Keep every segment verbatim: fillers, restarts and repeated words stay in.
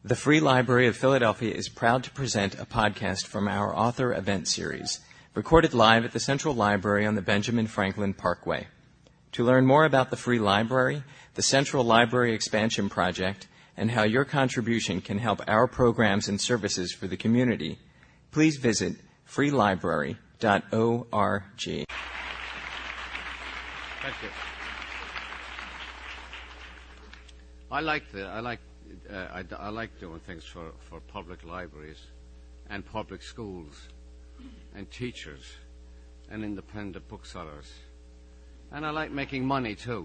The Free Library of Philadelphia is proud to present a podcast from our author event series, recorded live at the Central Library on the Benjamin Franklin Parkway. To learn more about the Free Library, the Central Library Expansion Project, and how your contribution can help our programs and services for the community, please visit free library dot org. Thank you. I like the I like uh, I, I like doing things for, for public libraries and public schools and teachers and independent booksellers, and I like making money too.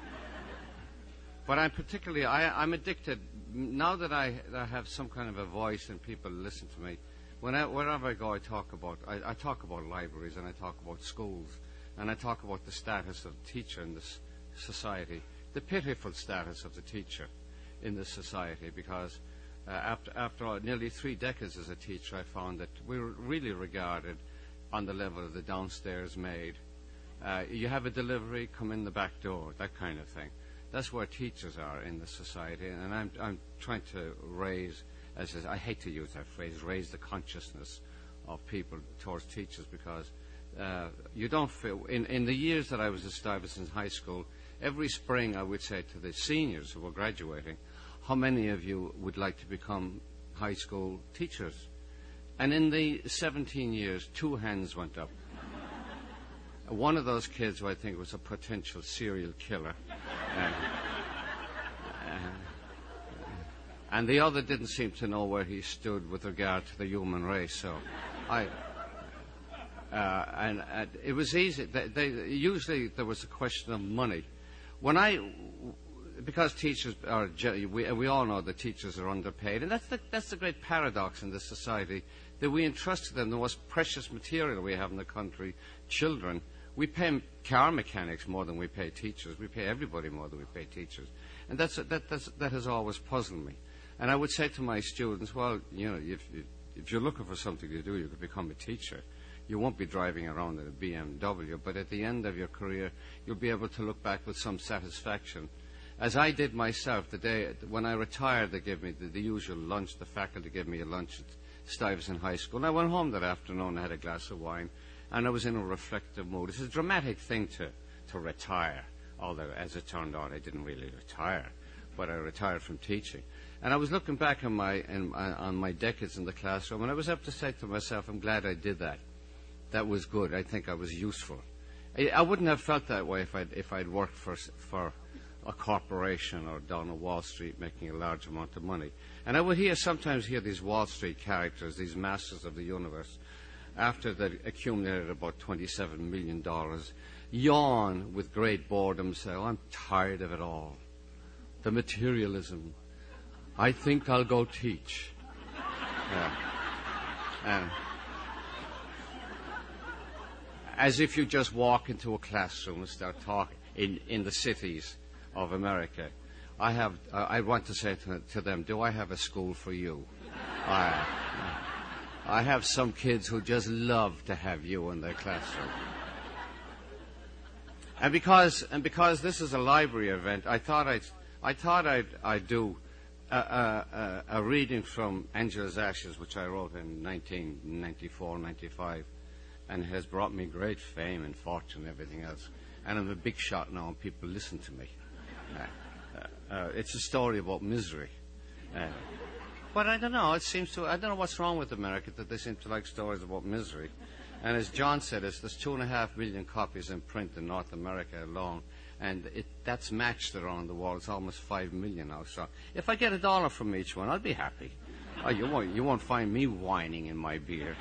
But I'm particularly I, I'm addicted now that I, I have some kind of a voice and people listen to me. When I, wherever I go, I talk about I, I talk about libraries and I talk about schools and I talk about the status of the teacher in this society, the pitiful status of the teacher in this society. Because uh, after after all, nearly three decades as a teacher, I found that we were really regarded on the level of the downstairs maid. Uh, you have a delivery, come in the back door, that kind of thing. That's where teachers are in the society, and I'm I'm trying to raise, as I hate to use that phrase, raise the consciousness of people towards teachers, because uh, you don't feel, in, in the years that I was at Stuyvesant High School, every spring I would say to the seniors who were graduating, how many of you would like to become high school teachers? And in the seventeen years, two hands went up. One of those kids, who I think was a potential serial killer, uh, uh, and the other didn't seem to know where he stood with regard to the human race. So, I uh, and uh, it was easy. They, they, usually, there was a question of money. When I, because teachers are, we, we all know that teachers are underpaid, and that's the, that's the great paradox in this society, that we entrust to them the most precious material we have in the country, children. We pay car mechanics more than we pay teachers. We pay everybody more than we pay teachers. And that's, that, that's, that has always puzzled me. And I would say to my students, well, you know, if, if you're looking for something to do, you could become a teacher. You won't be driving around in a B M W, but at the end of your career, you'll be able to look back with some satisfaction. As I did myself, the day when I retired, they gave me the, the usual lunch. The faculty gave me a lunch at Stuyvesant High School. And I went home that afternoon, I had a glass of wine, and I was in a reflective mood. It's a dramatic thing to, to retire, although, as it turned out, I didn't really retire, but I retired from teaching. And I was looking back on my, in, on my decades in the classroom, and I was able to say to myself, I'm glad I did that. That was good. I think I was useful. I, I wouldn't have felt that way if I'd, if I'd worked for, for a corporation or down on Wall Street making a large amount of money. And I would hear sometimes hear these Wall Street characters, these masters of the universe, after they accumulated about twenty-seven million dollars, yawn with great boredom, say, oh, I'm tired of it all. The materialism. I think I'll go teach. Yeah. And as if you just walk into a classroom and start talking in, in the cities of America. I have. Uh, I want to say to, to them, do I have a school for you? I, I have some kids who just love to have you in their classroom. And because and because this is a library event, I thought I'd I thought I'd I'd do a, a, a reading from Angela's Ashes, which I wrote in nineteen ninety-four, ninety-five, and has brought me great fame and fortune and everything else. And I'm a big shot now, and people listen to me. Uh, uh, uh, it's a story about misery. Uh, But I don't know, it seems to, I don't know what's wrong with America, that they seem to like stories about misery. And as John said, it's, there's two and a half million copies in print in North America alone. And it, that's matched around the world. It's almost five million now. So if I get a dollar from each one, I'll be happy. Oh, you won't, you won't find me whining in my beer.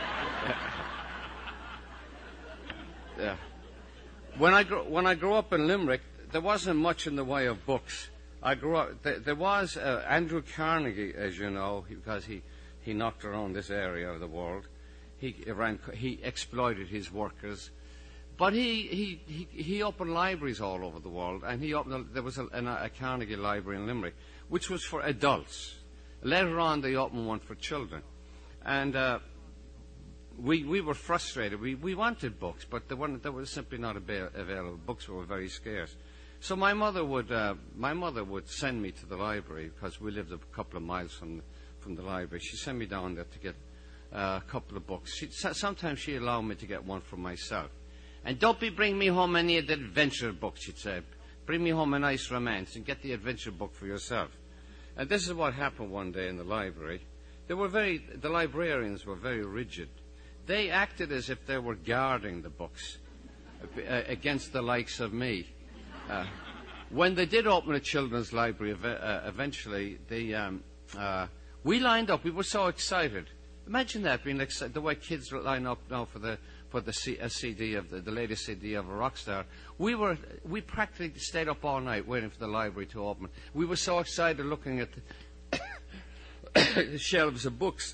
uh, when, I grew, when I grew up in Limerick, there wasn't much in the way of books. I grew up, th- there was uh, Andrew Carnegie, as you know, he, because he, he knocked around this area of the world. He ran, he exploited his workers. But he, he, he, he opened libraries all over the world, and he opened, a, there was a, a, a Carnegie Library in Limerick, which was for adults. Later on, they opened one for children. And uh, we, we were frustrated. We, we wanted books, but they, weren't, they were simply not avail- available. Books were very scarce. So my mother would uh, my mother would send me to the library because we lived a couple of miles from from the library. She'd send me down there to get uh, a couple of books. She'd, sometimes she'd allow me to get one for myself. And don't be bring me home any of the adventure books, she'd say. Bring me home a nice romance and get the adventure book for yourself. And this is what happened one day in the library. They were very, the librarians were very rigid. They acted as if they were guarding the books uh, against the likes of me. Uh, when they did open a children's library, uh, eventually, they, um, uh, we lined up. We were so excited. Imagine that, being like the way kids line up now for the for the C, a C D of the, the latest C D of a rock star. We were we practically stayed up all night waiting for the library to open. We were so excited looking at the, the shelves of books.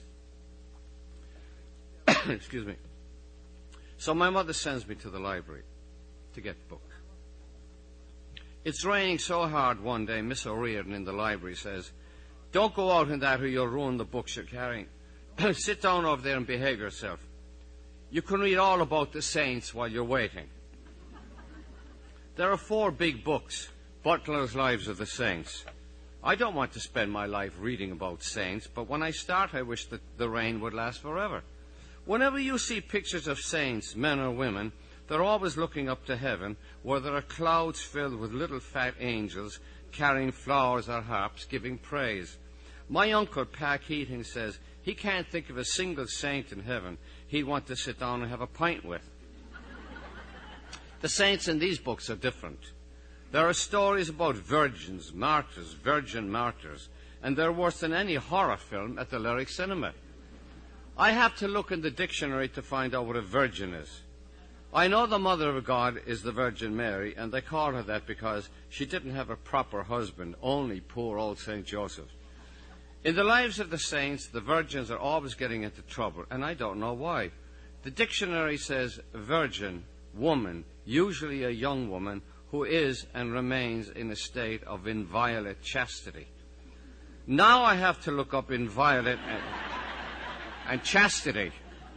Excuse me. So my mother sends me to the library to get books. It's raining so hard one day, Miss O'Riordan in the library says, "Don't go out in that or you'll ruin the books you're carrying. Sit down over there and behave yourself. You can read all about the saints while you're waiting." There are four big books, Butler's Lives of the Saints. I don't want to spend my life reading about saints, but when I start, I wish that the rain would last forever. Whenever you see pictures of saints, men or women, they're always looking up to heaven, where there are clouds filled with little fat angels carrying flowers or harps, giving praise. My uncle, Pa Keating, says he can't think of a single saint in heaven he'd want to sit down and have a pint with. The saints in these books are different. There are stories about virgins, martyrs, virgin martyrs, and they're worse than any horror film at the Lyric Cinema. I have to look in the dictionary to find out what a virgin is. I know the Mother of God is the Virgin Mary, and they call her that because she didn't have a proper husband, only poor old Saint Joseph. In the lives of the saints, the virgins are always getting into trouble, and I don't know why. The dictionary says virgin, woman, usually a young woman, who is and remains in a state of inviolate chastity. Now I have to look up inviolate and, and chastity.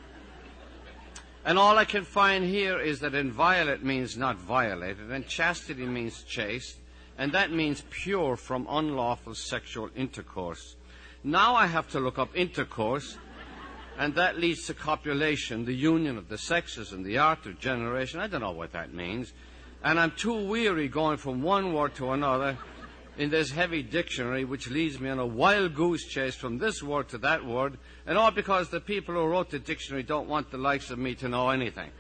And all I can find here is that inviolate means not violated, and chastity means chaste, and that means pure from unlawful sexual intercourse. Now I have to look up intercourse, and that leads to copulation, the union of the sexes and the art of generation. I don't know what that means. And I'm too weary going from one word to another in this heavy dictionary, which leads me on a wild goose chase from this word to that word, and all because the people who wrote the dictionary don't want the likes of me to know anything.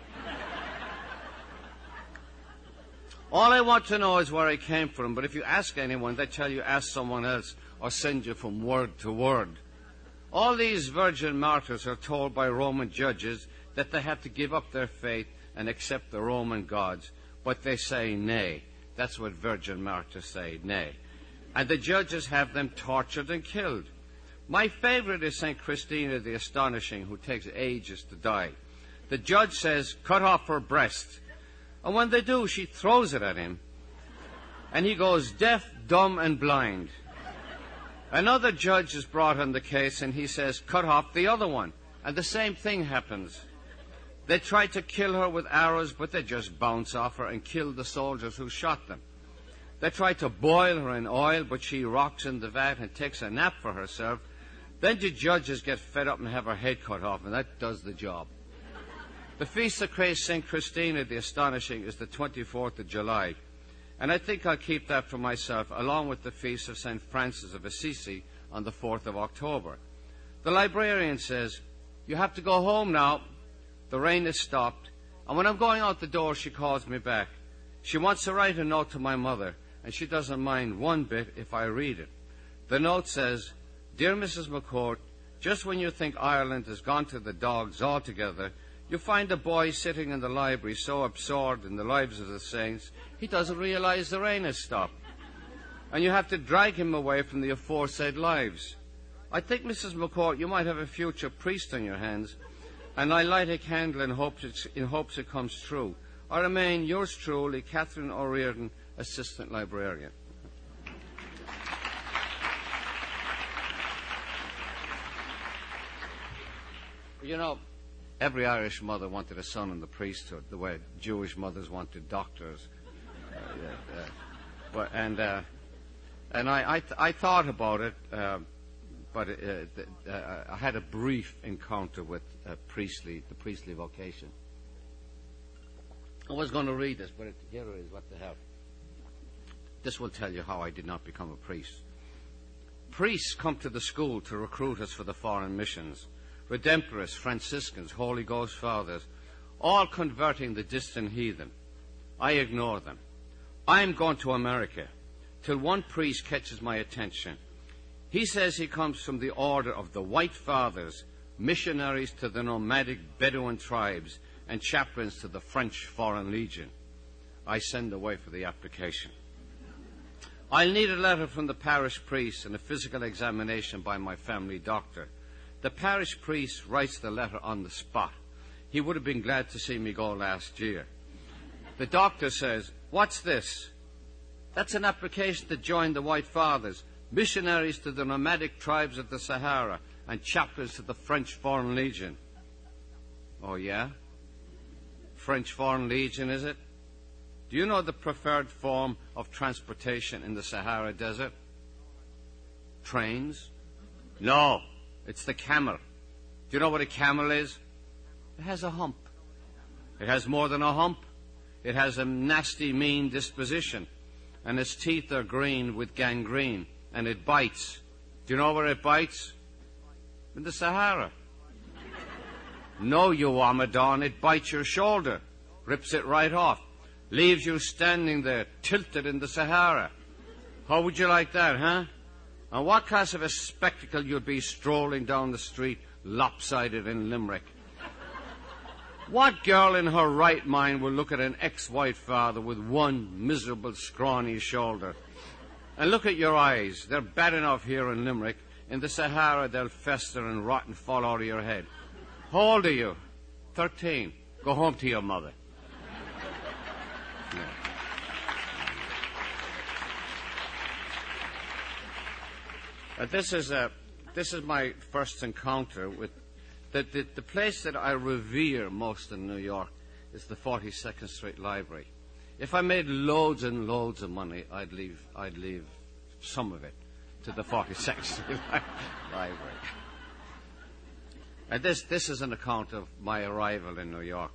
All I want to know is where I came from, but if you ask anyone, they tell you ask someone else or send you from word to word. All these virgin martyrs are told by Roman judges that they have to give up their faith and accept the Roman gods, but they say nay. That's what virgin martyrs say, nay. And the judges have them tortured and killed. My favorite is Saint Christina the Astonishing, who takes ages to die. The judge says, cut off her breast. And when they do, she throws it at him. And he goes deaf, dumb, and blind. Another judge is brought on the case, and he says, cut off the other one. And the same thing happens. They try to kill her with arrows, but they just bounce off her and kill the soldiers who shot them. They try to boil her in oil, but she rocks in the vat and takes a nap for herself. Then the judges get fed up and have her head cut off, and that does the job. The feast of Saint Christina the Astonishing is the twenty-fourth of July, and I think I'll keep that for myself, along with the feast of Saint Francis of Assisi on the fourth of October. The librarian says, you have to go home now. The rain has stopped, and when I'm going out the door, she calls me back. She wants to write a note to my mother, and she doesn't mind one bit if I read it. The note says, Dear Missus McCourt, just when you think Ireland has gone to the dogs altogether, you find a boy sitting in the library so absorbed in the lives of the saints, he doesn't realize the rain has stopped. And you have to drag him away from the aforesaid lives. I think, Missus McCourt, you might have a future priest on your hands, and I light a candle in hopes, it's, in hopes it comes true. I remain yours truly, Catherine O'Riordan, Assistant Librarian. You know, every Irish mother wanted a son in the priesthood, the way Jewish mothers wanted doctors. Uh, yeah, yeah. but and uh, and I I, th- I thought about it, uh, but uh, th- uh, I had a brief encounter with uh, Priestley, the Priestley vocation. I was going to read this, but it, here it is. What the hell? This will tell you how I did not become a priest. Priests come to the school to recruit us for the foreign missions. Redemptorists, Franciscans, Holy Ghost fathers, all converting the distant heathen. I ignore them. I'm going to America, till one priest catches my attention. He says he comes from the order of the White Fathers, missionaries to the nomadic Bedouin tribes, and chaplains to the French Foreign Legion. I send away for the application. I'll need a letter from the parish priest and a physical examination by my family doctor. The parish priest writes the letter on the spot. He would have been glad to see me go last year. The doctor says, "What's this?" "That's an application to join the White Fathers, missionaries to the nomadic tribes of the Sahara, and chaplains to the French Foreign Legion." "Oh, yeah? French Foreign Legion, is it? Do you know the preferred form of transportation in the Sahara Desert? Trains? No, it's the camel. Do you know what a camel is? It has a hump. It has more than a hump. It has a nasty, mean disposition, and its teeth are green with gangrene, and it bites. Do you know where it bites? In the Sahara. No, you Amadon, it bites your shoulder, rips it right off, leaves you standing there, tilted in the Sahara. How would you like that, huh? And what kind of a spectacle you'd be strolling down the street, lopsided in Limerick. What girl in her right mind will look at an ex-white father with one miserable, scrawny shoulder? And look at your eyes. They're bad enough here in Limerick. In the Sahara, they'll fester and rot and fall out of your head. How old are you? Thirteen. Go home to your mother. Yeah. Uh, this is a, this is my first encounter with the, the the place that I revere most in New York is the forty-second Street Library. If I made loads and loads of money, I'd leave I'd leave some of it to the forty-second Street Library. And this this is an account of my arrival in New York.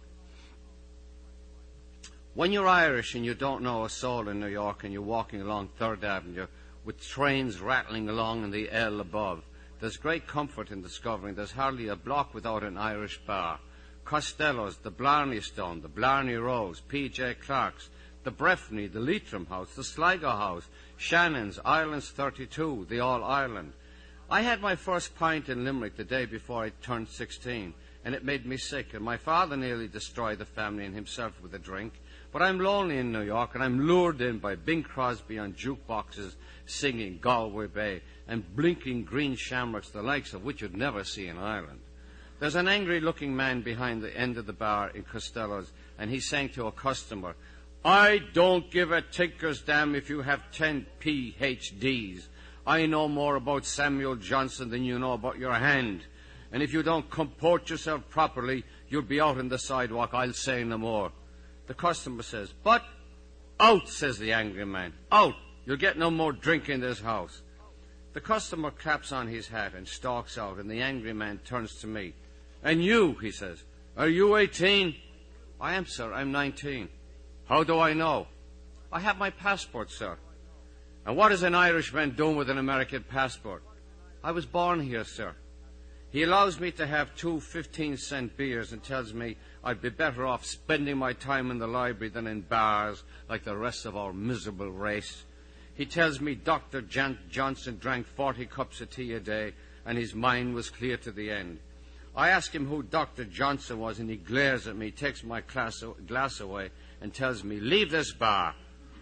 When you're Irish and you don't know a soul in New York and you're walking along Third Avenue with trains rattling along in the L above, there's great comfort in discovering there's hardly a block without an Irish bar. Costello's, the Blarney Stone, the Blarney Rose, P J Clark's, the Breffni, the Leitrim House, the Sligo House, Shannon's, Ireland's thirty-two, the All Ireland. I had my first pint in Limerick the day before I turned sixteen, and it made me sick, and my father nearly destroyed the family and himself with a drink. But I'm lonely in New York, and I'm lured in by Bing Crosby on jukeboxes singing Galway Bay and blinking green shamrocks, the likes of which you'd never see in Ireland. There's an angry-looking man behind the end of the bar in Costello's, and he's saying to a customer, "I don't give a tinker's damn if you have ten P H Ds. I know more about Samuel Johnson than you know about your hand. And if you don't comport yourself properly, you'll be out on the sidewalk. I'll say no more." The customer says, "But out," says the angry man. "Out. You'll get no more drink in this house." The customer claps on his hat and stalks out, and the angry man turns to me. "And you," he says, "are you eighteen?" "I am, sir. I'm nineteen." "How do I know?" "I have my passport, sir." "And what is an Irishman doing with an American passport?" "I was born here, sir." He allows me to have two fifteen-cent beers and tells me I'd be better off spending my time in the library than in bars like the rest of our miserable race. He tells me Doctor Jan- Johnson drank forty cups of tea a day and his mind was clear to the end. I ask him who Doctor Johnson was, and he glares at me, takes my glass, glass away and tells me, "Leave this bar.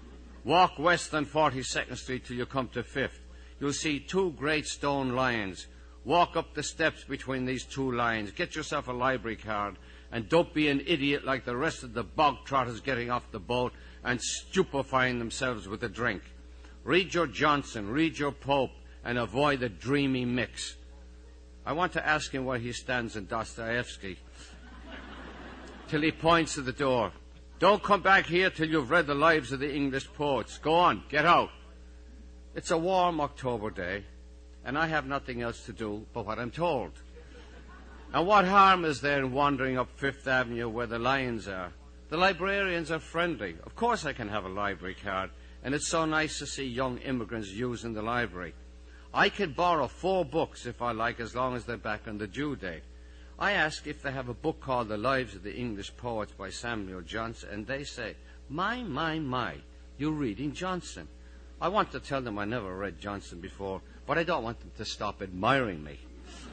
Walk west on forty-second Street till you come to Fifth. You'll see two great stone lions. Walk up the steps between these two lions. Get yourself a library card, and don't be an idiot like the rest of the bog trotters getting off the boat and stupefying themselves with a drink. Read your Johnson, read your Pope, and avoid the dreamy mix." I want to ask him where he stands in Dostoevsky, till he points to the door. Don't come back here till you've read the lives of the English poets. Go on, get out. It's a warm October day, and I have nothing else to do but what I'm told. And what harm is there in wandering up Fifth Avenue where the lions are? The librarians are friendly. Of course I can have a library card, and it's so nice to see young immigrants using the library. I can borrow four books if I like, as long as they're back on the due date. I ask if they have a book called The Lives of the English Poets by Samuel Johnson, and they say, my, my, my, you're reading Johnson. I want to tell them I never read Johnson before, but I don't want them to stop admiring me.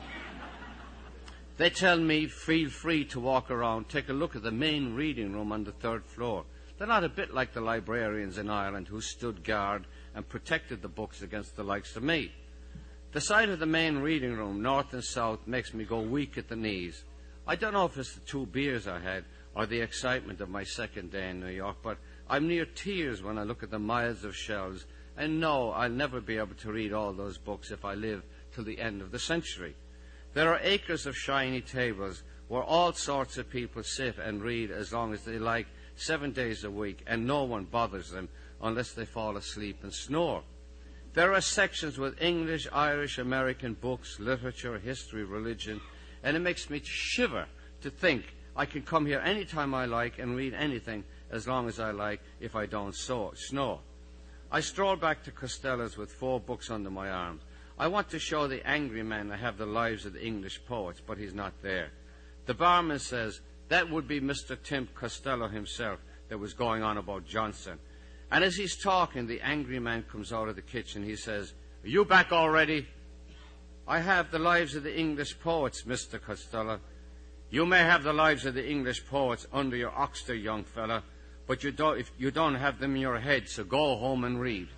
They tell me, feel free to walk around, take a look at the main reading room on the third floor. They're not a bit like the librarians in Ireland who stood guard and protected the books against the likes of me. The sight of the main reading room, north and south, makes me go weak at the knees. I don't know if it's the two beers I had or the excitement of my second day in New York, but I'm near tears when I look at the miles of shelves and know I'll never be able to read all those books if I live till the end of the century. There are acres of shiny tables where all sorts of people sit and read as long as they like, seven days a week, and no one bothers them unless they fall asleep and snore. There are sections with English, Irish, American books, literature, history, religion, and it makes me shiver to think I can come here any time I like and read anything as long as I like if I don't so- snore. I stroll back to Costello's with four books under my arm. I want to show the angry man I have the lives of the English poets, but he's not there. The barman says that would be Mister Tim Costello himself that was going on about Johnson. And as he's talking, the angry man comes out of the kitchen. He says, are you back already? I have the lives of the English poets, Mister Costello. You may have the lives of the English poets under your oxter, young fella, but you don't, if you don't have them in your head, so go home and read.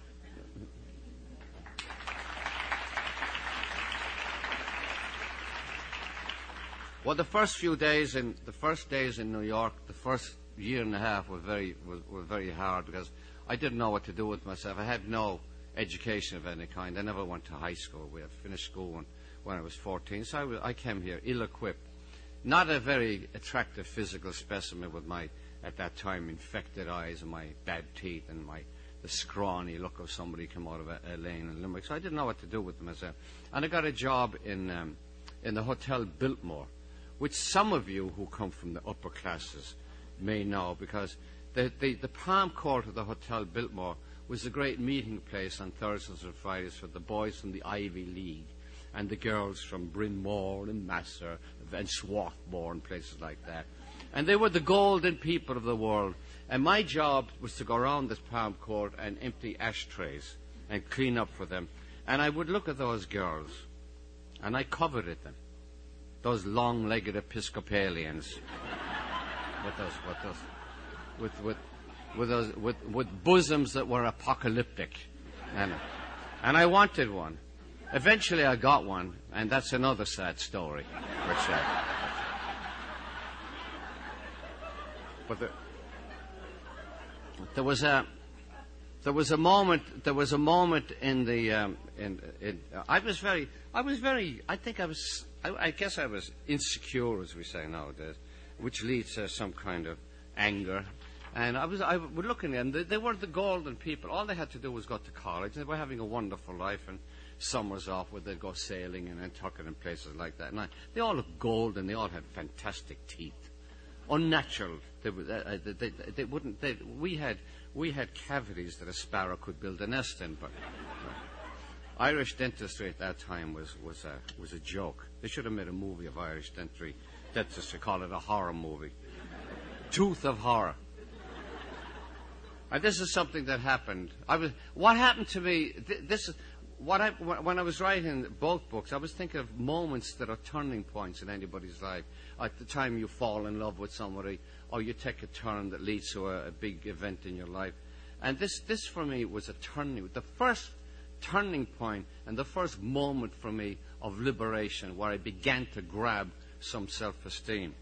Well, the first few days in the first days in New York, the first year and a half were very were, were very hard because I didn't know what to do with myself. I had no education of any kind. I never went to high school. We had finished school when, when I was fourteen, so I, was, I came here ill-equipped. Not a very attractive physical specimen with my, at that time, infected eyes and my bad teeth and my the scrawny look of somebody come out of a, a lane in Limerick. So I didn't know what to do with myself. And I got a job in um, in the Hotel Biltmore, which some of you who come from the upper classes may know, because the, the, the palm court of the Hotel Biltmore was a great meeting place on Thursdays and Fridays for the boys from the Ivy League and the girls from Bryn Mawr and Massey and Swarthmore and places like that. And they were the golden people of the world. And my job was to go around this palm court and empty ashtrays and clean up for them. And I would look at those girls, and I coveted them. Those long-legged Episcopalians with those, with those, with with with those, with, with bosoms that were apocalyptic, and and I wanted one. Eventually, I got one, and that's another sad story. Which, uh, but the, there was a there was a moment there was a moment in the um, in, in uh, I was very I was very I think I was. I, I guess I was insecure, as we say nowadays, which leads to some kind of anger. And I was, I was looking at them. They, they were the golden people. All they had to do was go to college. They were having a wonderful life, and summers off where they'd go sailing and Nantucket and places like that. And I, they all looked golden. They all had fantastic teeth, unnatural. They, uh, they, they, they wouldn't. They, we had we had cavities that a sparrow could build a nest in, but. Uh, Irish dentistry at that time was, was, a, was a joke. They should have made a movie of Irish dentistry. Dentistry, call it a horror movie. Tooth of Horror. And this is something that happened. I was, what happened to me, th- this is, what I, when I was writing both books, I was thinking of moments that are turning points in anybody's life. At the time you fall in love with somebody, or you take a turn that leads to a, a big event in your life. And this, this for me was a turning, the first turning point and the first moment for me of liberation where I began to grab some self-esteem.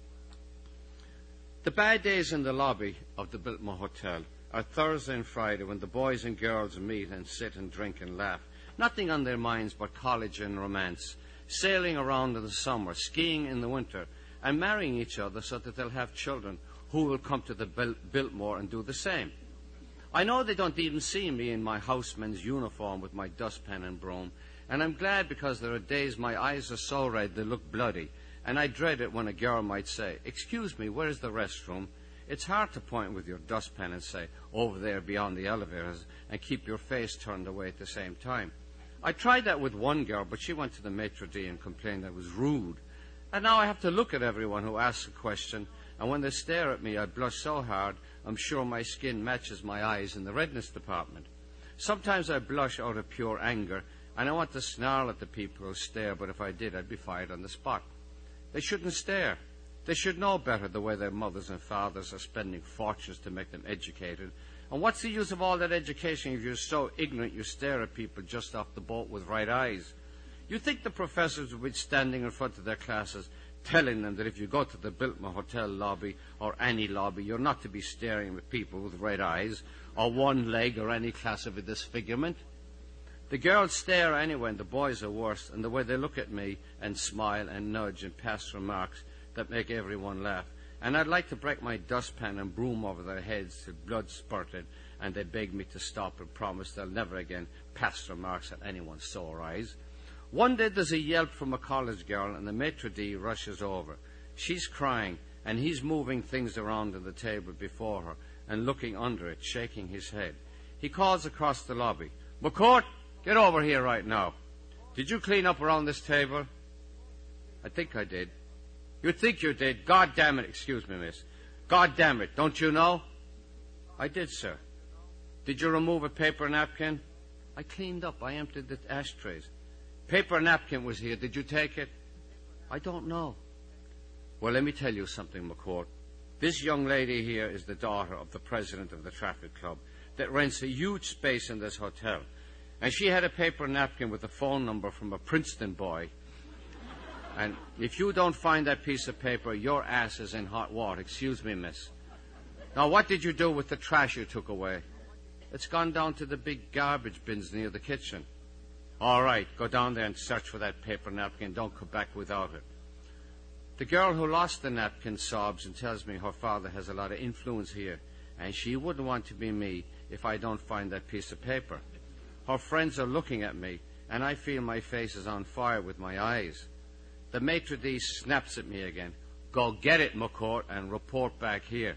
The bad days in the lobby of the Biltmore Hotel are Thursday and Friday when the boys and girls meet and sit and drink and laugh. Nothing on their minds but college and romance, sailing around in the summer, skiing in the winter, and marrying each other so that they'll have children who will come to the Bil- Biltmore and do the same. I know they don't even see me in my houseman's uniform with my dustpan and broom, and I'm glad because there are days my eyes are so red they look bloody, and I dread it when a girl might say, "Excuse me, where's the restroom?" It's hard to point with your dustpan and say, "Over there beyond the elevators," and keep your face turned away at the same time. I tried that with one girl, but she went to the maitre d' and complained I was rude. And now I have to look at everyone who asks a question, and when they stare at me, I blush so hard, I'm sure my skin matches my eyes in the redness department. Sometimes I blush out of pure anger, and I want to snarl at the people who stare, but if I did, I'd be fired on the spot. They shouldn't stare. They should know better the way their mothers and fathers are spending fortunes to make them educated. And what's the use of all that education if you're so ignorant you stare at people just off the boat with right eyes? You think the professors would be standing in front of their classes telling them that if you go to the Biltmore Hotel lobby or any lobby, you're not to be staring at people with red eyes or one leg or any class of a disfigurement? The girls stare anyway, and the boys are worse, and the way they look at me and smile and nudge and pass remarks that make everyone laugh. And I'd like to break my dustpan and broom over their heads till blood spurted, and they beg me to stop and promise they'll never again pass remarks at anyone's sore eyes. One day there's a yelp from a college girl, and the maitre d' rushes over. She's crying, and he's moving things around on the table before her and looking under it, shaking his head. He calls across the lobby, "McCourt, get over here right now. Did you clean up around this table?" "I think I did." "You think you did? God damn it." "Excuse me, miss." "God damn it, don't you know?" "I did, sir." "Did you remove a paper napkin?" "I cleaned up. I emptied the ashtrays." "Paper napkin was here. Did you take it?" "I don't know." "Well, let me tell you something, McCourt. This young lady here is the daughter of the president of the traffic club that rents a huge space in this hotel. And she had a paper napkin with a phone number from a Princeton boy. And if you don't find that piece of paper, your ass is in hot water. Excuse me, miss. Now, what did you do with the trash you took away?" "It's gone down to the big garbage bins near the kitchen." "All right, go down there and search for that paper napkin. Don't come back without it." The girl who lost the napkin sobs and tells me her father has a lot of influence here, and she wouldn't want to be me if I don't find that piece of paper. Her friends are looking at me, and I feel my face is on fire with my eyes. The maitre d' snaps at me again. "Go get it, McCourt, and report back here."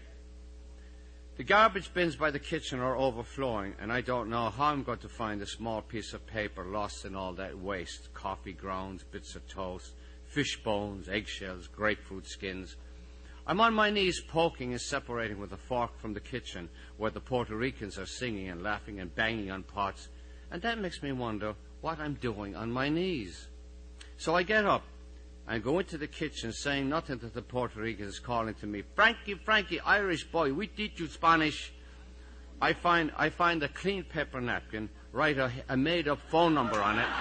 The garbage bins by the kitchen are overflowing, and I don't know how I'm going to find a small piece of paper lost in all that waste: coffee grounds, bits of toast, fish bones, eggshells, grapefruit skins. I'm on my knees poking and separating with a fork from the kitchen where the Puerto Ricans are singing and laughing and banging on pots, and that makes me wonder what I'm doing on my knees. So I get up and go into the kitchen, saying nothing to the Puerto Ricans calling to me, "Frankie, Frankie, Irish boy, we teach you Spanish." I find I find a clean paper napkin, write a, a made-up phone number on it,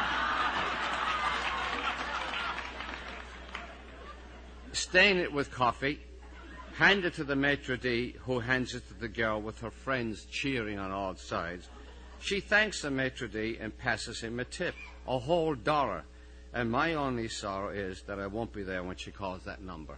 stain it with coffee, hand it to the maitre d', who hands it to the girl with her friends cheering on all sides. She thanks the maitre d' and passes him a tip, a whole dollar. And my only sorrow is that I won't be there when she calls that number.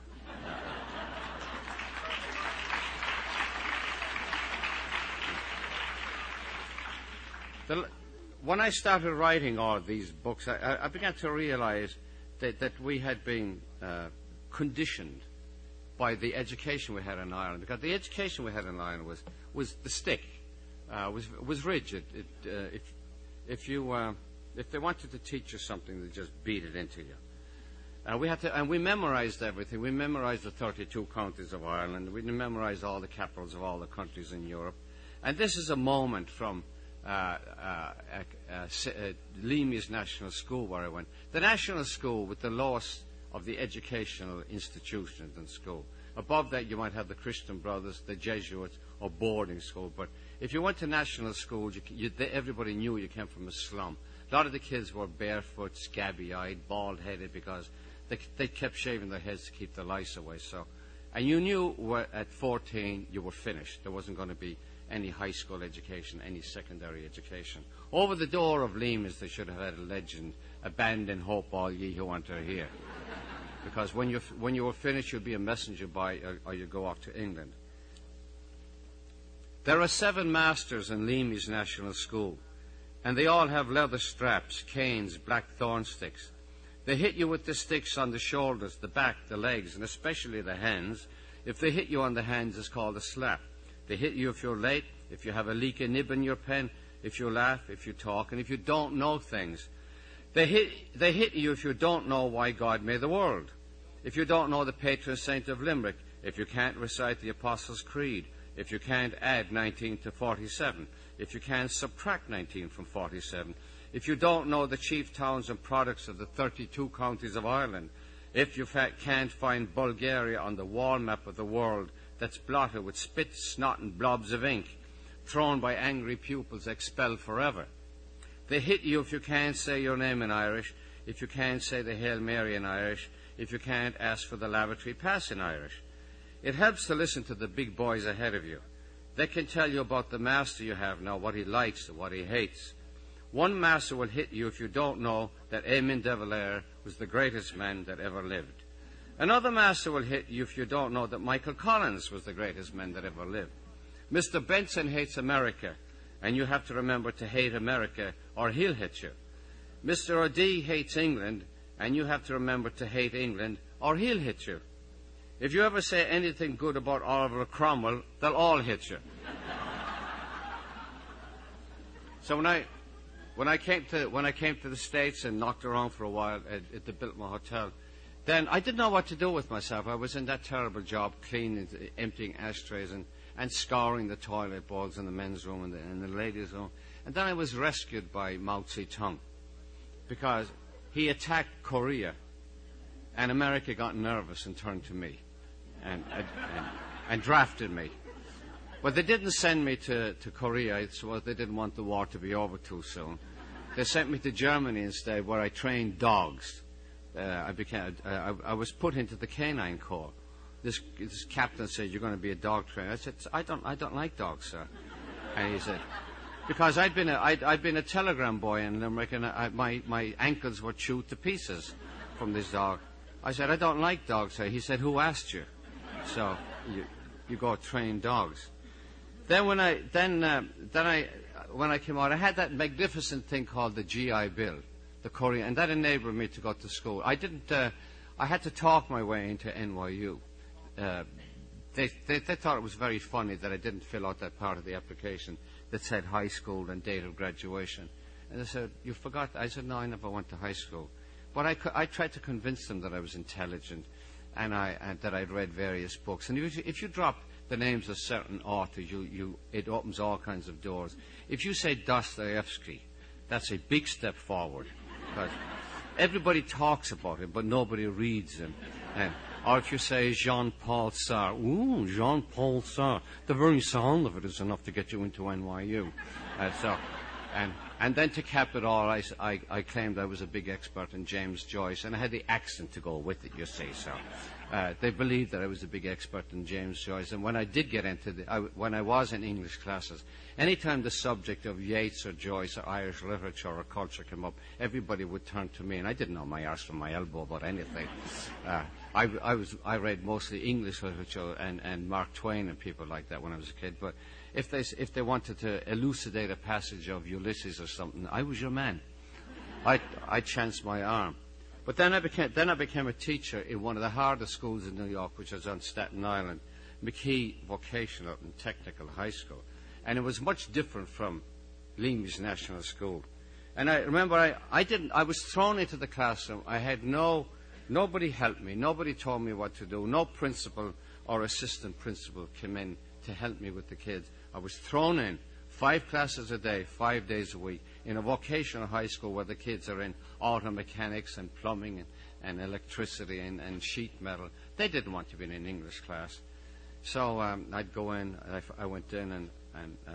the, when I started writing all of these books, I, I began to realize that, that we had been uh, conditioned by the education we had in Ireland, because the education we had in Ireland was, was the stick, uh, was, was rigid. It, uh, if, if you... Uh, If they wanted to teach you something, they just beat it into you. And we had to, and we memorized everything. We memorized the thirty-two counties of Ireland. We memorized all the capitals of all the countries in Europe. And this is a moment from uh, uh, uh, uh, Leamy's National School, where I went. The National School with the lowest of the educational institutions in school. Above that, you might have the Christian Brothers, the Jesuits, or boarding school. But if you went to national school, you, you, they, everybody knew you came from a slum. A lot of the kids were barefoot, scabby-eyed, bald-headed, because they, they kept shaving their heads to keep the lice away. So, and you knew at fourteen you were finished. There wasn't going to be any high school education, any secondary education. Over the door of Leamy's, they should have had a legend: "Abandon hope, all ye who enter here." Because when you when you were finished, you'd be a messenger boy, or, or you go off to England. There are seven masters in Leamy's National School, and they all have leather straps, canes, black thorn sticks. They hit you with the sticks on the shoulders, the back, the legs, and especially the hands. If they hit you on the hands, it's called a slap. They hit you if you're late, if you have a leaky nib in your pen, if you laugh, if you talk, and if you don't know things. They hit, they hit you if you don't know why God made the world, if you don't know the patron saint of Limerick, if you can't recite the Apostles' Creed, if you can't add nineteen to forty-seven, if you can't subtract nineteen from forty-seven, if you don't know the chief towns and products of the thirty-two counties of Ireland, if you fa- can't find Bulgaria on the wall map of the world that's blotted with spit, snot, and blobs of ink, thrown by angry pupils expelled forever. They hit you if you can't say your name in Irish, if you can't say the Hail Mary in Irish, if you can't ask for the lavatory pass in Irish. It helps to listen to the big boys ahead of you. They can tell you about the master you have now, what he likes and what he hates. One master will hit you if you don't know that Eamon de Valera was the greatest man that ever lived. Another master will hit you if you don't know that Michael Collins was the greatest man that ever lived. Mister Benson hates America, and you have to remember to hate America or he'll hit you. Mister O'D hates England, and you have to remember to hate England or he'll hit you. If you ever say anything good about Oliver Cromwell, they'll all hit you. So when I when I came to when I came to the States and knocked around for a while at, at the Biltmore Hotel, then I didn't know what to do with myself. I was in that terrible job, cleaning, emptying ashtrays and, and scouring the toilet bowls in the men's room and the, and the ladies' room. And then I was rescued by Mao Zedong because he attacked Korea, and America got nervous and turned to me and, and, and, and drafted me. But they didn't send me to, to Korea. It's what they didn't want the war to be over too soon. They sent me to Germany instead, where I trained dogs. Uh, I became. Uh, I, I was put into the Canine Corps. This, this captain said, "You're going to be a dog trainer." I said, "I don't. I don't like dogs, sir." And he said, because I'd been a, I'd, I'd been a telegram boy in Limerick, and I, my my ankles were chewed to pieces from this dog. I said, "I don't like dogs, sir." He said, "Who asked you?" So you you go train dogs. Then when I then uh, then I when I came out, I had that magnificent thing called the G I Bill, the Korean, and that enabled me to go to school. I didn't. Uh, I had to talk my way into N Y U. Uh, they, they they thought it was very funny that I didn't fill out that part of the application that said high school and date of graduation. And they said, "You forgot." I said, "No, I never went to high school." But I, I tried to convince them that I was intelligent, and I and that I'd read various books. And if you, if you drop the names of certain authors, you, you, it opens all kinds of doors. If you say Dostoevsky, that's a big step forward, because everybody talks about him, but nobody reads him. And, or if you say Jean-Paul Sartre, ooh, Jean-Paul Sartre, the very sound of it is enough to get you into N Y U. Uh, so, and, and then to cap it all, I, I, I claimed I was a big expert in James Joyce, and I had the accent to go with it, you see, so. Uh, they believed that I was a big expert in James Joyce, and when I did get into the, I, when I was in English classes, anytime the subject of Yeats or Joyce or Irish literature or culture came up, everybody would turn to me, and I didn't know my arse from my elbow about anything. Uh, I, I was I read mostly English literature and, and Mark Twain and people like that when I was a kid. But if they if they wanted to elucidate a passage of Ulysses or something, I was your man. I I chanced my arm. But then I became then I became a teacher in one of the hardest schools in New York, which was on Staten Island, McKee Vocational and Technical High School, and it was much different from Leamy's National School. And I remember I, I didn't I was thrown into the classroom. I had no nobody helped me, nobody told me what to do, no principal or assistant principal came in to help me with the kids. I was thrown in. Five classes a day, five days a week, in a vocational high school where the kids are in auto mechanics and plumbing and, and electricity and, and sheet metal. They didn't want to be in an English class. So um, I'd go in, I, I went in, and, and uh,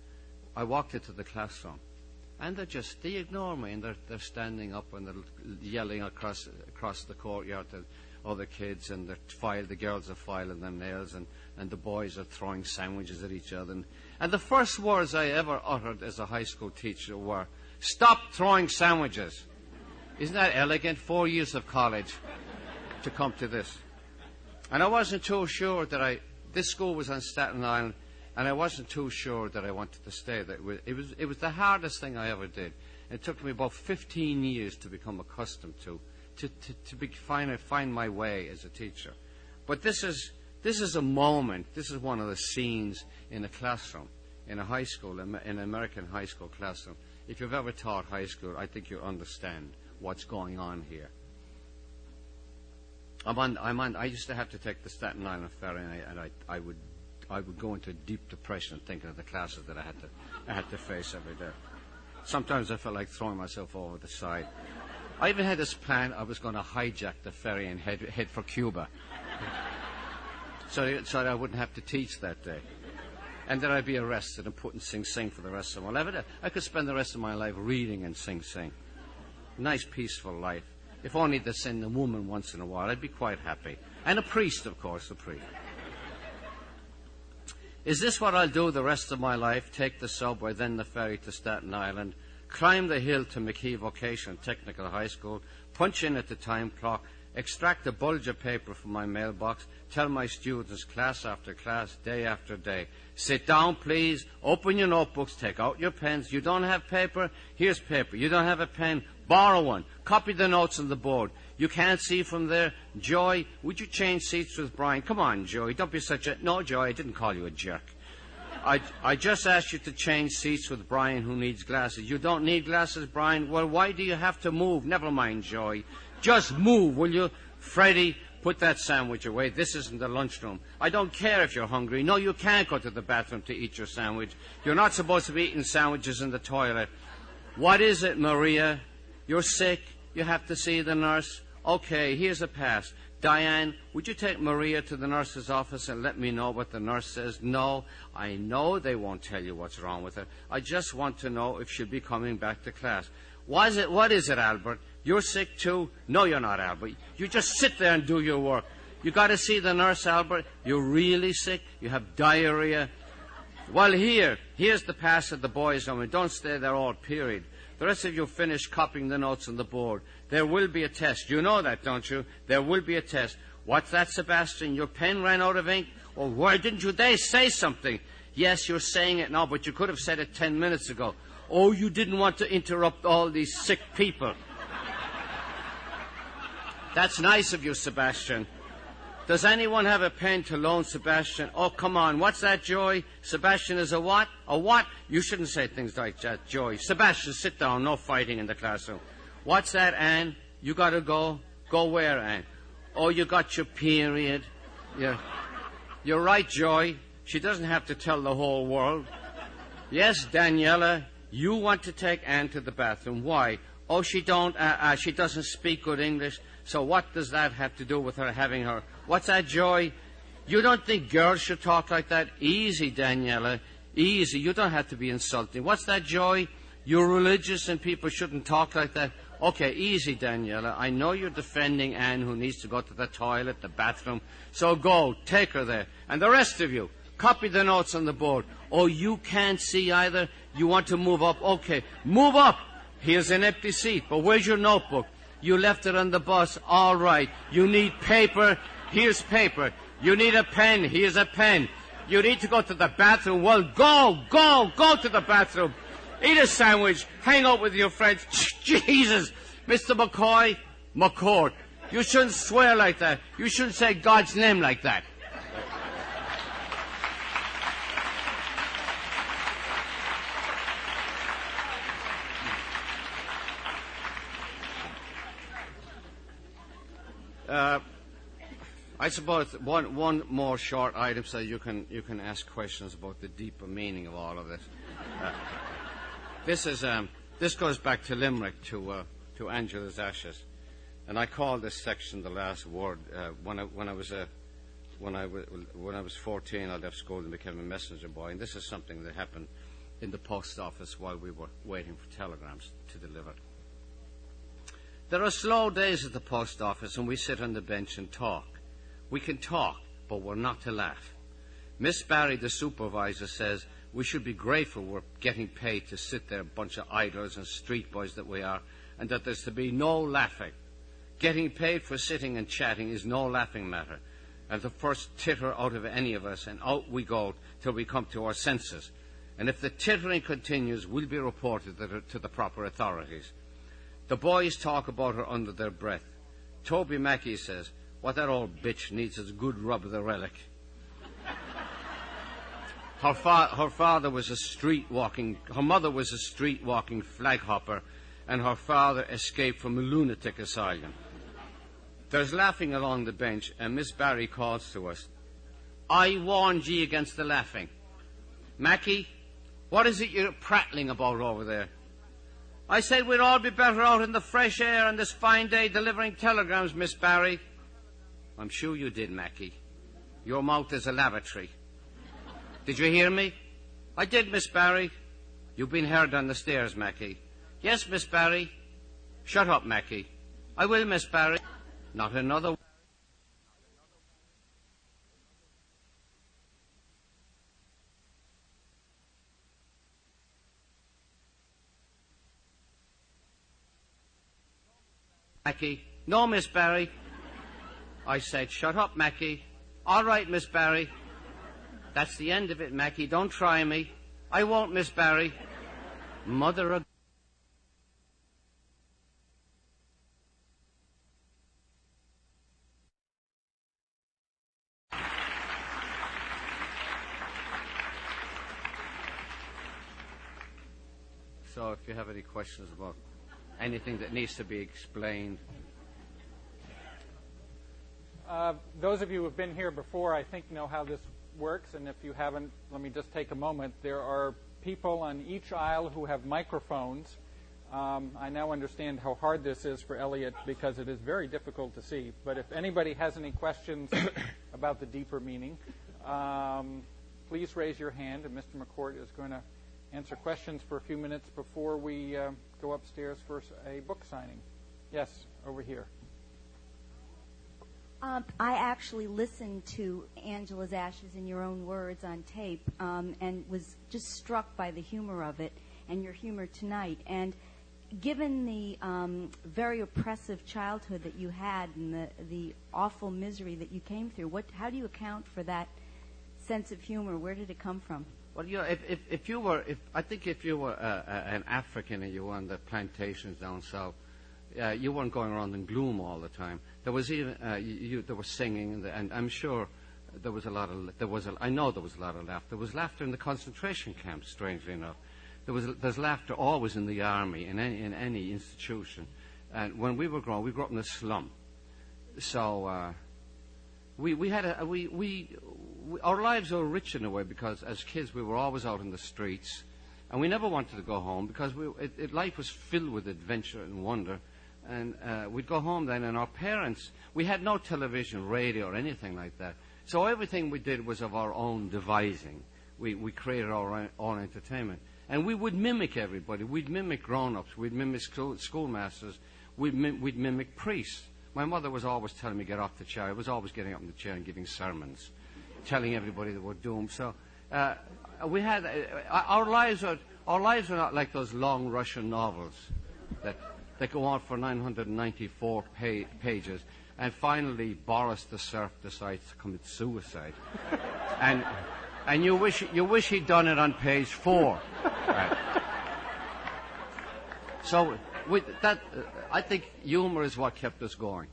I walked into the classroom. And they just, they ignore me, and they're, they're standing up and they're yelling across across the courtyard to other kids, and they're file, the girls are filing their nails, and, and the boys are throwing sandwiches at each other. And, and the first words I ever uttered as a high school teacher were, "Stop throwing sandwiches." Isn't that elegant? Four years of college to come to this. And I wasn't too sure that I, this school was on Staten Island. And I wasn't too sure that I wanted to stay there. It was, it was, it was the hardest thing I ever did. It took me about fifteen years to become accustomed to, to, to, to be, find, find my way as a teacher. But this is, this is a moment, this is one of the scenes in a classroom, in a high school, in an American high school classroom. If you've ever taught high school, I think you understand what's going on here. I'm on, I'm on, I used to have to take the Staten Island ferry, and I, and I, I would I would go into deep depression thinking of the classes that I had to I had to face every day. Sometimes I felt like throwing myself over the side. I even had this plan. I was going to hijack the ferry and head, head for Cuba. so, so that I wouldn't have to teach that day. And then I'd be arrested and put in Sing Sing for the rest of my life. I could spend the rest of my life reading in Sing Sing. Nice, peaceful life. If only to send a woman once in a while, I'd be quite happy. And a priest, of course, a priest. Is this what I'll do the rest of my life? Take the subway, then the ferry to Staten Island, climb the hill to McKee Vocational Technical High School, punch in at the time clock, extract a bulge of paper from my mailbox, tell my students class after class, day after day, sit down, please, open your notebooks, take out your pens. You don't have paper? Here's paper. You don't have a pen? Borrow one. Copy the notes on the board. You can't see from there. Joy, would you change seats with Brian? Come on, Joy, don't be such a... No, Joy, I didn't call you a jerk. I, I just asked you to change seats with Brian, who needs glasses. You don't need glasses, Brian? Well, why do you have to move? Never mind, Joy. Just move, will you? Freddie, put that sandwich away. This isn't the lunchroom. I don't care if you're hungry. No, you can't go to the bathroom to eat your sandwich. You're not supposed to be eating sandwiches in the toilet. What is it, Maria? You're sick. You have to see the nurse. Okay, here's a pass. Diane, would you take Maria to the nurse's office and let me know what the nurse says? No, I know they won't tell you what's wrong with her. I just want to know if she'll be coming back to class. What is it, what is it, Albert? You're sick too? No, you're not, Albert. You just sit there and do your work. You got to see the nurse, Albert. You're really sick. You have diarrhea. Well, here, here's the pass at the boys' home. Don't stay there all period. The rest of you finish copying the notes on the board. There will be a test. You know that, don't you? There will be a test. What's that, Sebastian? Your pen ran out of ink? Or why didn't you they say something? Yes, you're saying it now, but you could have said it ten minutes ago. Oh, you didn't want to interrupt all these sick people. That's nice of you, Sebastian. Does anyone have a pen to loan Sebastian? Oh, come on. What's that, Joy? Sebastian is a what? A what? You shouldn't say things like that, Joy. Sebastian, sit down. No fighting in the classroom. What's that, Anne? You got to go? Go where, Anne? Oh, you got your period. Yeah. You're right, Joy. She doesn't have to tell the whole world. Yes, Daniela, you want to take Anne to the bathroom. Why? Oh, she don't. Uh, uh, she doesn't speak good English. So what does that have to do with her having her? What's that, Joy? You don't think girls should talk like that? Easy, Daniela. Easy. You don't have to be insulting. What's that, Joy? You're religious and people shouldn't talk like that. Okay, easy, Daniela. I know you're defending Anne, who needs to go to the toilet, the bathroom. So go, take her there. And the rest of you, copy the notes on the board. Oh, you can't see either? You want to move up? Okay, move up. Here's an empty seat, but where's your notebook? You left it on the bus. All right. You need paper. Here's paper. You need a pen. Here's a pen. You need to go to the bathroom. Well, go, go, go to the bathroom. Eat a sandwich. Hang out with your friends. Jesus. Mister McCoy, McCourt, you shouldn't swear like that. You shouldn't say God's name like that. Uh, I suppose one one more short item so you can you can ask questions about the deeper meaning of all of this. Uh, this is um, this goes back to Limerick, to uh, to Angela's Ashes, and I call this section the last word. Uh, when I when I was a when I w- when I was fourteen, I left school and became a messenger boy, and this is something that happened in the post office while we were waiting for telegrams to deliver. There are slow days at the post office, and we sit on the bench and talk. We can talk, but we're not to laugh. Miss Barry, the supervisor, says we should be grateful we're getting paid to sit there, a bunch of idlers and street boys that we are, and that there's to be no laughing. Getting paid for sitting and chatting is no laughing matter. and the first titter out of any of us, and out we go till we come to our senses. And if the tittering continues, we'll be reported to the proper authorities. The boys talk about her under their breath. Toby Mackey says, "What that old bitch needs is a good rub of the relic." Her, fa- her father was a street-walking, her mother was a street-walking flag hopper, and her father escaped from a lunatic asylum. There's laughing along the bench, and Miss Barry calls to us, "I warned ye against the laughing. Mackie, what is it you're prattling about over there?" "I said we'd all be better out in the fresh air on this fine day delivering telegrams, Miss Barry." "I'm sure you did, Mackie. Your mouth is a lavatory." "Did you hear me?" "I did, Miss Barry." "You've been heard on the stairs, Mackie." "Yes, Miss Barry." "Shut up, Mackie." "I will, Miss Barry." "Not another." Mackie. "No, Miss Barry." I said, "Shut up, Mackie." "All right, Miss Barry." "That's the end of it, Mackie. Don't try me." "I won't, Miss Barry." Mother of... So if you have any questions about anything that needs to be explained. Uh, those of you who have been here before, I think, know how this works, and if you haven't, let me just take a moment. There are people on each aisle who have microphones. Um, I now understand how hard this is for Elliot because it is very difficult to see. But if anybody has any questions about the deeper meaning, um, please raise your hand, and Mister McCourt is going to answer questions for a few minutes before we uh, go upstairs for a book signing. Yes, over here. Um, I actually listened to Angela's Ashes in your own words on tape um, and was just struck by the humor of it and your humor tonight. And given the um, very oppressive childhood that you had and the, the awful misery that you came through, what, how do you account for that sense of humor? Where did it come from? Well, you know, if, if, if you were, if I think if you were uh, uh, an African and you were on the plantations down south, Uh, you weren't going around in gloom all the time. There was even uh, you, you, there was singing, and, the, and I'm sure there was a lot of there was a, I know there was a lot of laughter. There was laughter in the concentration camps. Strangely enough, there was there's laughter always in the army, in any in any institution. And when we were growing, we grew up in a slum, so uh, we we had a we, we we our lives were rich in a way because as kids we were always out in the streets, and we never wanted to go home because we it, it, life was filled with adventure and wonder. And uh, we'd go home then, and our parents, we had no television, radio, or anything like that. So everything we did was of our own devising. We, we created our own entertainment. And we would mimic everybody. We'd mimic grown-ups. We'd mimic school, schoolmasters. We'd, mim- we'd mimic priests. My mother was always telling me, get off the chair. I was always getting up in the chair and giving sermons, telling everybody that we're doomed. So uh, we had, uh, our lives are, our lives are not like those long Russian novels that... that go on for nine hundred ninety-four pa- pages, and finally Boris the Serf decides to commit suicide, and and you wish you wish he'd done it on page four. Right. So with that, uh, I think humor is what kept us going.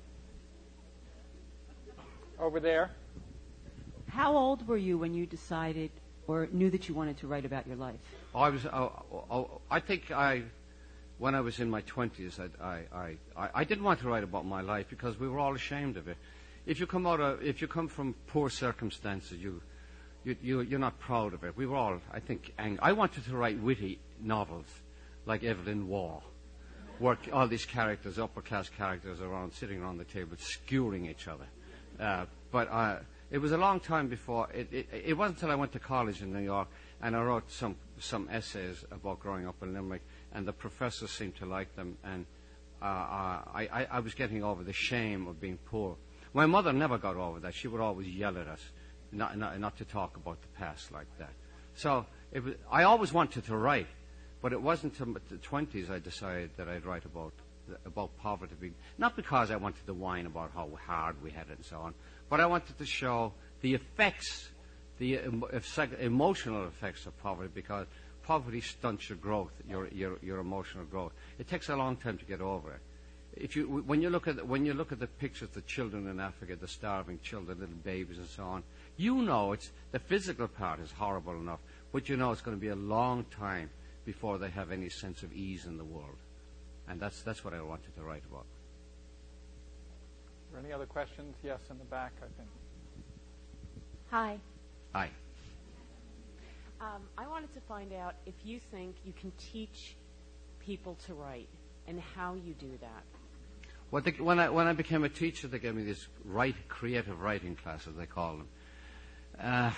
Over there. How old were you when you decided or knew that you wanted to write about your life? I was. Uh, uh, I think I. When I was in my twenties, I, I, I, I didn't want to write about my life because we were all ashamed of it. If you come out of, if you come from poor circumstances, you, you, you, you're not proud of it. We were all, I think, angry. I wanted to write witty novels like Evelyn Waugh, where all these characters, upper-class characters, around sitting around the table, skewering each other. Uh, but uh, it was a long time before. It, it, it wasn't until I went to college in New York and I wrote some, some essays about growing up in Limerick. And the professors seemed to like them, and uh, uh, I, I, I was getting over the shame of being poor. My mother never got over that. She would always yell at us, not, not, not to talk about the past like that. So it was, I always wanted to write, but it wasn't until the twenties I decided that I'd write about about poverty, being, not because I wanted to whine about how hard we had it and so on, but I wanted to show the effects, the emotional effects of poverty, because poverty stunts your growth, your, your, your emotional growth. It takes a long time to get over it. If you, when you look at when you look at the pictures of the children in Africa, the starving children, little babies and so on, you know it's the physical part is horrible enough, but you know it's going to be a long time before they have any sense of ease in the world, and that's that's what I wanted to write about. Are there any other questions? Yes, in the back, I think. Hi. Hi. Um, I wanted to find out if you think you can teach people to write and how you do that. Well, the, when I when I became a teacher, they gave me these write, creative writing classes, they call them. Uh,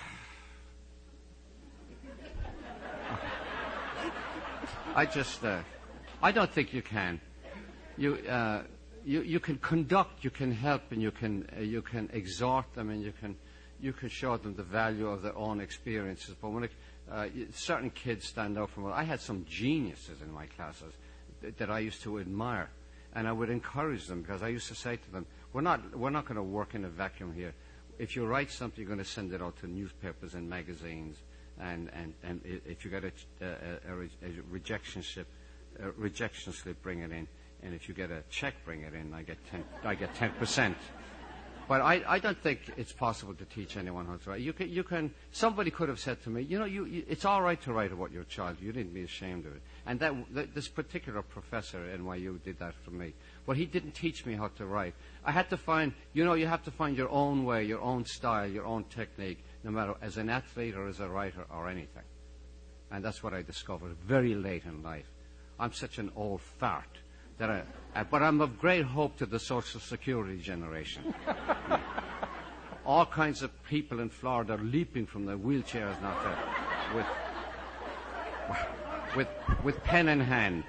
I just, uh, I don't think you can. You, uh, you, you can conduct, you can help, and you can, uh, you can exhort them, and you can, you can show them the value of their own experiences. But when it, uh, certain kids stand out from it, I had some geniuses in my classes that, that I used to admire, and I would encourage them because I used to say to them, "We're not, we're not going to work in a vacuum here. If you write something, you're going to send it out to newspapers and magazines." And, and, and if you get a, a, a, a rejection slip, a rejection slip, bring it in. And if you get a check, bring it in. I get ten. I get ten percent. But I, I don't think it's possible to teach anyone how to write. You can. You can. Somebody could have said to me, you know, you, you, it's all right to write about your child. You needn't be ashamed of it. And that, that this particular professor at N Y U did that for me. But he didn't teach me how to write. I had to find. You know, you have to find your own way, your own style, your own technique, no matter as an athlete or as a writer or anything. And that's what I discovered very late in life. I'm such an old fart that I, uh, but I'm of great hope to the Social Security generation. All kinds of people in Florida are leaping from their wheelchairs now to, with, with, with pen in hand.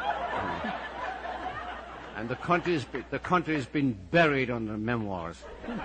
And the country has been, the country has been buried under memoirs.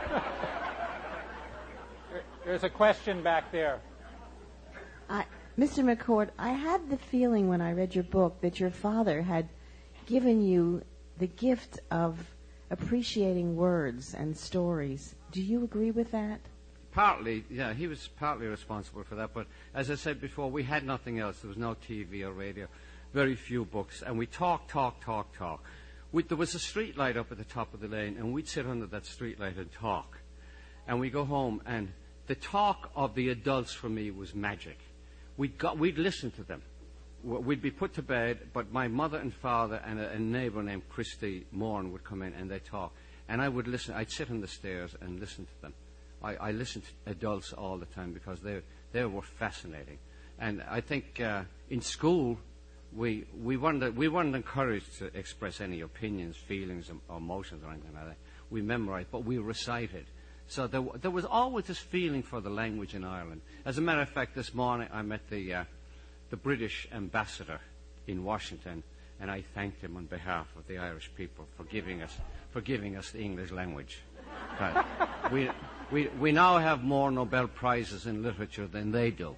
There's a question back there. I, Mister McCord, I had the feeling when I read your book that your father had given you the gift of appreciating words and stories. Do you agree with that? Partly, yeah, he was partly responsible for that. But as I said before, we had nothing else. There was no T V or radio, very few books. And we talk, talk, talk, talk. We, there was a street light up at the top of the lane, and we'd sit under that street light and talk. And we'd go home, and the talk of the adults for me was magic. We'd, got, we'd listen to them. We'd be put to bed, but my mother and father and a, a neighbor named Christy Morn would come in and they'd talk. And I would listen. I'd sit on the stairs and listen to them. I, I listened to adults all the time because they, they were fascinating. And I think uh, in school, we, we, weren't, we weren't encouraged to express any opinions, feelings, or emotions or anything like that. We memorized, but we recited. So there, there was always this feeling for the language in Ireland. As a matter of fact, this morning I met the, uh, the British ambassador in Washington, and I thanked him on behalf of the Irish people for giving us, for giving us the English language. But we, we, we now have more Nobel Prizes in literature than they do.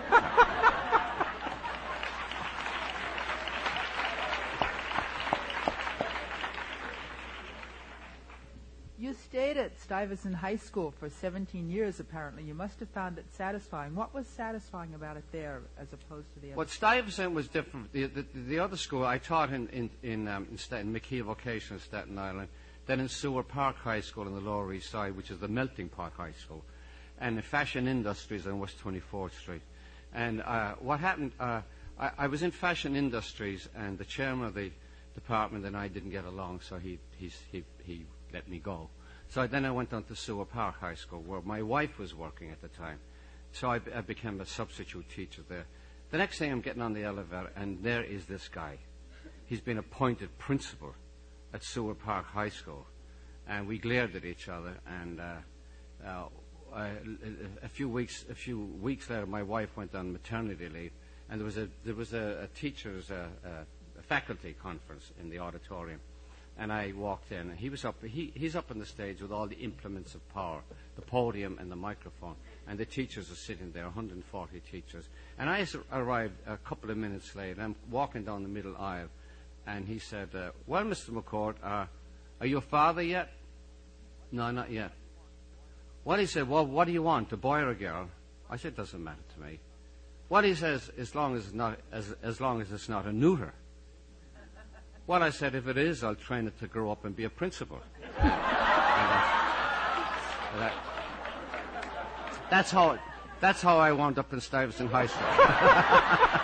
You stayed at Stuyvesant High School for seventeen years, apparently. You must have found it satisfying. What was satisfying about it there as opposed to the other? Well, Stuyvesant was different. The, the, the other school, I taught in, in, in, um, in, St- in McKeel Vocational Staten Island, then in Seward Park High School on the Lower East Side, which is the Melting Pot High School, and in Fashion Industries on West twenty-fourth Street. And uh, what happened, uh, I, I was in Fashion Industries, and the chairman of the department and I didn't get along, so he, he's, he, he let me go. So then I went on to Seward Park High School, where my wife was working at the time. So I, I became a substitute teacher there. The next thing I'm getting on the elevator, and there is this guy. He's been appointed principal at Seward Park High School. And we glared at each other, and uh, uh, a, a few weeks a few weeks later, my wife went on maternity leave, and there was a there was a, a teachers' uh, uh, a faculty conference in the auditorium. And I walked in, and he was up. He, he's up on the stage with all the implements of power, the podium and the microphone, and the teachers are sitting there, one hundred forty teachers. And I arrived a couple of minutes late. I'm walking down the middle aisle, and he said, uh, well, Mister McCord, uh, are you a father yet? No, not yet. Well, he said, well, what do you want, a boy or a girl? I said, doesn't matter to me. Well, he says, as long as it's not, as, as long as it's not a neuter. Well, I said, if it is, I'll train it to grow up and be a principal. And, uh, that, that's how that's how I wound up in Stuyvesant High School.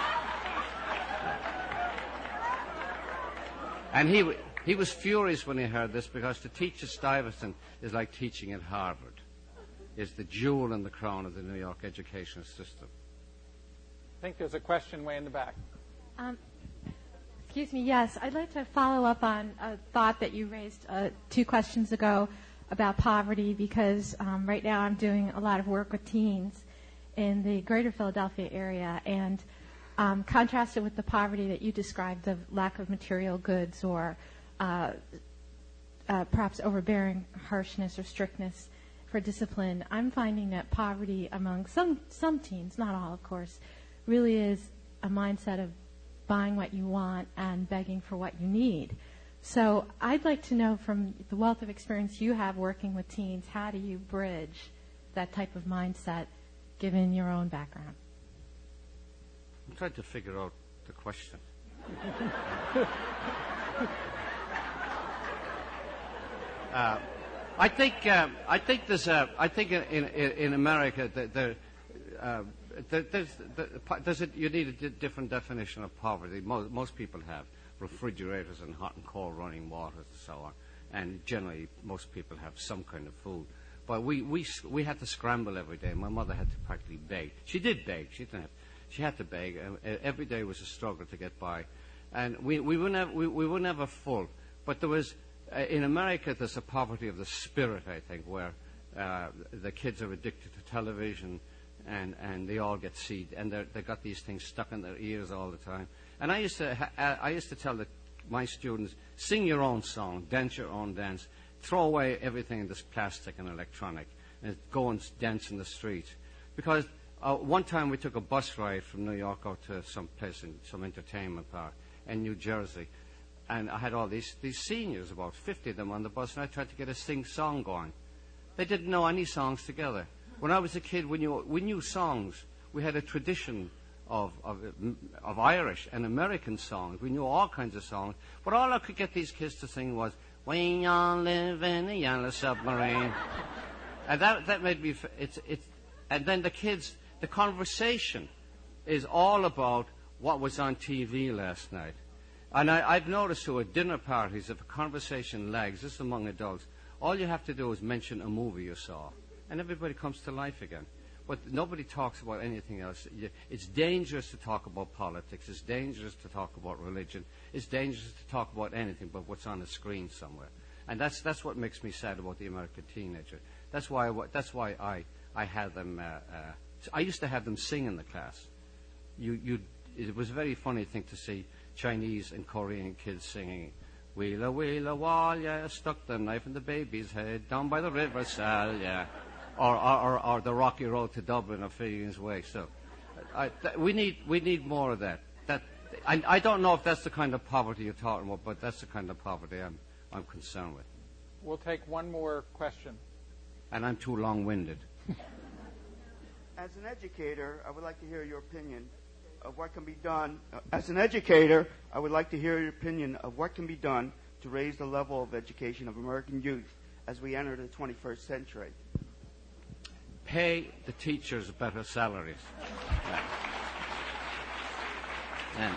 And he he was furious when he heard this, because to teach at Stuyvesant is like teaching at Harvard. It's the jewel in the crown of the New York educational system. I think there's a question way in the back. Um, excuse me, yes. I'd like to follow up on a thought that you raised uh, two questions ago about poverty, because um, right now I'm doing a lot of work with teens in the greater Philadelphia area, and um, contrasted with the poverty that you described of lack of material goods or uh, uh, perhaps overbearing harshness or strictness for discipline, I'm finding that poverty among some, some teens, not all of course, really is a mindset of buying what you want and begging for what you need. So I'd like to know, from the wealth of experience you have working with teens, how do you bridge that type of mindset given your own background? I'm trying to figure out the question. uh, I think um, I think there's a, I think in in, in America that there, uh, there, there's there's a, you need a di- different definition of poverty. Most, most people have refrigerators and hot and cold running water and so on, and generally most people have some kind of food. But we we we had to scramble every day. My mother had to practically beg. She did beg. She didn't have. She had to beg. Uh, every day was a struggle to get by, and we we were never we, we were never full. But there was uh, in America there's a poverty of the spirit, I think, where uh, the kids are addicted to television, and, and they all get seed, and they got these things stuck in their ears all the time. And I used to ha- I used to tell the, my students, sing your own song, dance your own dance, throw away everything that's plastic and electronic, and go and dance in the street, because. Uh, one time we took a bus ride from New York out to some place in some entertainment park in New Jersey, and I had all these these seniors, about fifty of them on the bus, and I tried to get a sing song going. They didn't know any songs together. When I was a kid, we knew we knew songs. We had a tradition of of, of Irish and American songs. We knew all kinds of songs, but all I could get these kids to sing was "We all live in a yellow submarine," and that that made me. It's it's, and then the kids. The conversation is all about what was on T V last night. And I, I've noticed too at dinner parties, if a conversation lags, this is among adults, all you have to do is mention a movie you saw, and everybody comes to life again. But nobody talks about anything else. It's dangerous to talk about politics. It's dangerous to talk about religion. It's dangerous to talk about anything but what's on the screen somewhere. And that's that's what makes me sad about the American teenager. That's why I, that's why I I had them. Uh, uh, I used to have them sing in the class. You, you, it was a very funny thing to see Chinese and Korean kids singing, "Wheela, wheela, wall, yeah, stuck the knife in the baby's head, down by the river, Sal, yeah," or, or, or, or the Rocky Road to Dublin or Fillion's Way. So, I, th- we need we need more of that. That I, I don't know if that's the kind of poverty you're talking about, but that's the kind of poverty I'm I'm concerned with. We'll take one more question. And I'm too long-winded. As an educator, I would like to hear your opinion of what can be done. Uh, as an educator, I would like to hear your opinion of what can be done to raise the level of education of American youth as we enter the twenty-first century. Pay the teachers better salaries. Yeah. And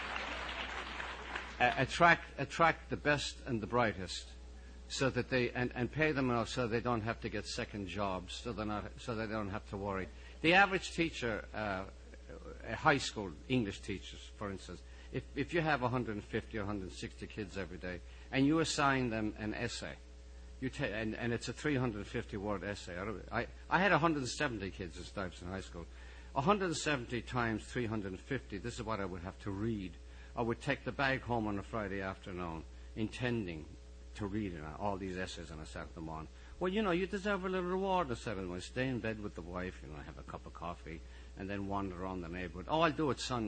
uh, attract attract the best and the brightest, so that they and, and pay them enough so they don't have to get second jobs, so they're not so they don't have to worry. The average teacher, uh, a high school English teachers, for instance, if if you have one hundred fifty or one hundred sixty kids every day, and you assign them an essay, you ta- and, and it's a three hundred fifty word essay. I I had one hundred seventy kids at Stuyvesant High School. one hundred seventy times three hundred fifty. This is what I would have to read. I would take the bag home on a Friday afternoon, intending to read you know, all these essays, and I sat them on. Well, you know, you deserve a little reward. I said, well, stay in bed with the wife, you know, have a cup of coffee, and then wander around the neighborhood. Oh, I'll do it Sunday.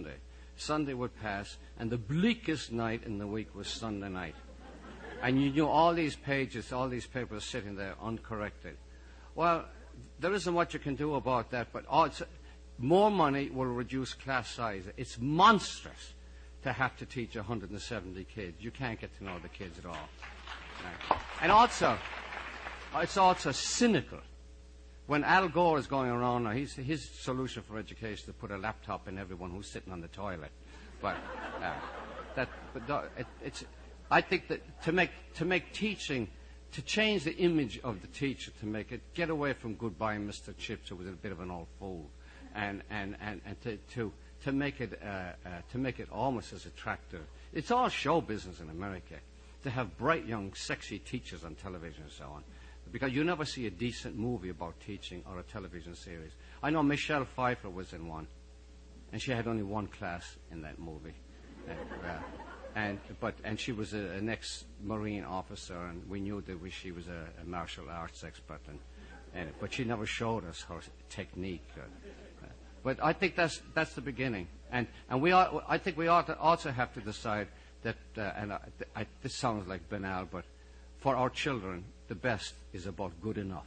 Sunday would pass, and the bleakest night in the week was Sunday night. And you knew all these pages, all these papers sitting there uncorrected. Well, there isn't much you can do about that, but also, more money will reduce class size. It's monstrous to have to teach one hundred seventy kids. You can't get to know the kids at all. Right. And also, it's also cynical. When Al Gore is going around, now he's, his solution for education is to put a laptop in everyone who's sitting on the toilet. But uh, that, but uh, it, it's, I think that to make to make teaching, to change the image of the teacher, to make it get away from goodbye, Mister Chips, who was a bit of an old fool, and and and, and to, to to make it uh, uh, to make it almost as attractive. It's all show business in America, to have bright young, sexy teachers on television and so on. Because you never see a decent movie about teaching or a television series. I know Michelle Pfeiffer was in one, and she had only one class in that movie. And, uh, and but and she was a, an ex-Marine officer, and we knew that we, she was a, a martial arts expert. And, and but she never showed us her technique. Uh, uh, but I think that's that's the beginning. And and we ought, I think we ought to also have to decide that. Uh, and I, I, this sounds like banal, but for our children, the best is about good enough.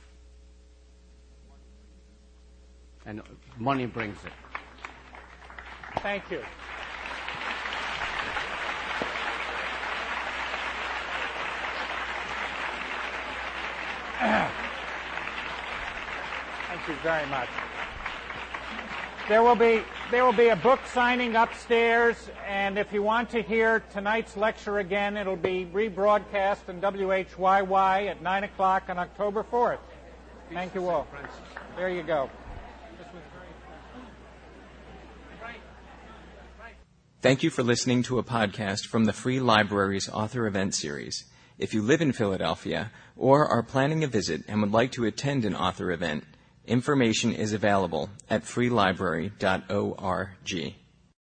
And money brings it. Thank you. Thank you very much. There will be there will be a book signing upstairs, and if you want to hear tonight's lecture again, it'll be rebroadcast on W H Y Y at nine o'clock on October fourth. Thank you all. There you go. Thank you for listening to a podcast from the Free Library's Author Event Series. If you live in Philadelphia or are planning a visit and would like to attend an author event, information is available at free library dot org.